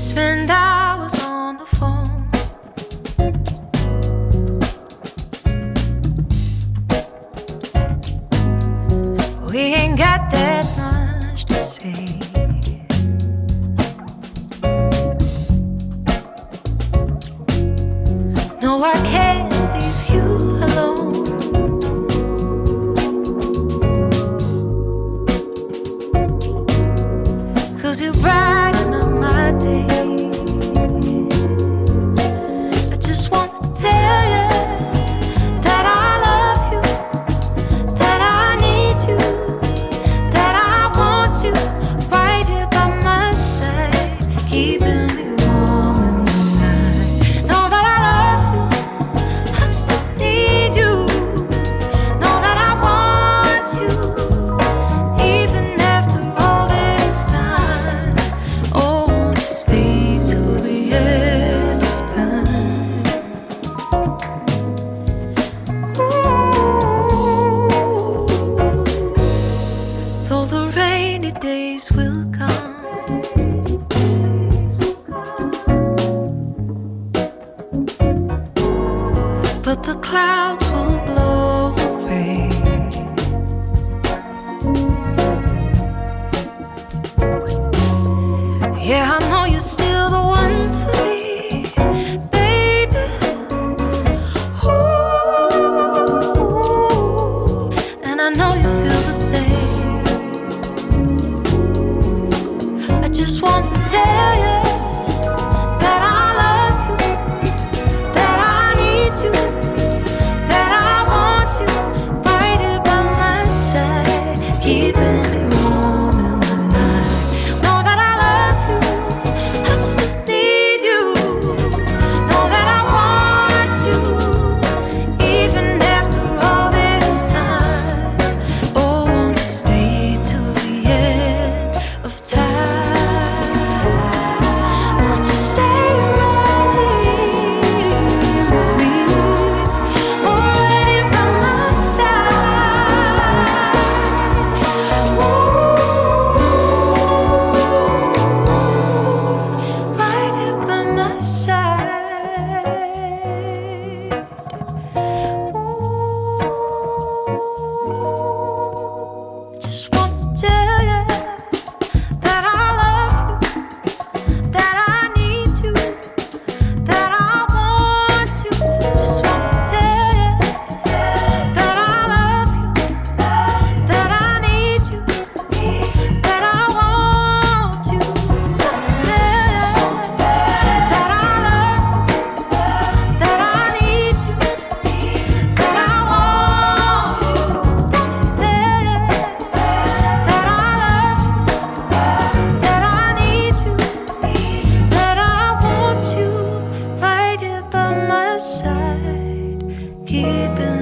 spend hours on the phone. We ain't got that much to say. No, I can't leave you alone. 'Cause you're brighten up my day. I just want to tell you that I love you, that I need you, that I want you right here by my side, keeping me warm in the night. Know that I love you, I still need you. Know that I want you, even after all this time. Oh, won't you stay till the end of time? Ooh. Though the rainy days will come, but the clouds will blow away. Yeah, I know you're still the one for me, baby. Ooh, and I know you feel the same. I just want to tell you that I love you, that I need you, that I want you right here by my side, keeping me warm in the night. Know that I love you, I still need you. Know that I want you, even after all this time. Oh, won't you stay till the end of time? Won't you stay right here with me, already by my side? Ooh, right here by my side. Ooh, just want to tell you that I love you, that I need you, that I want you. Just want to tell you that I love you, that I need you, that I want you. Tell you that I love you, that I need you, that I want you. Tell you that I love you, that I need you, that I want you right here by my side, keeping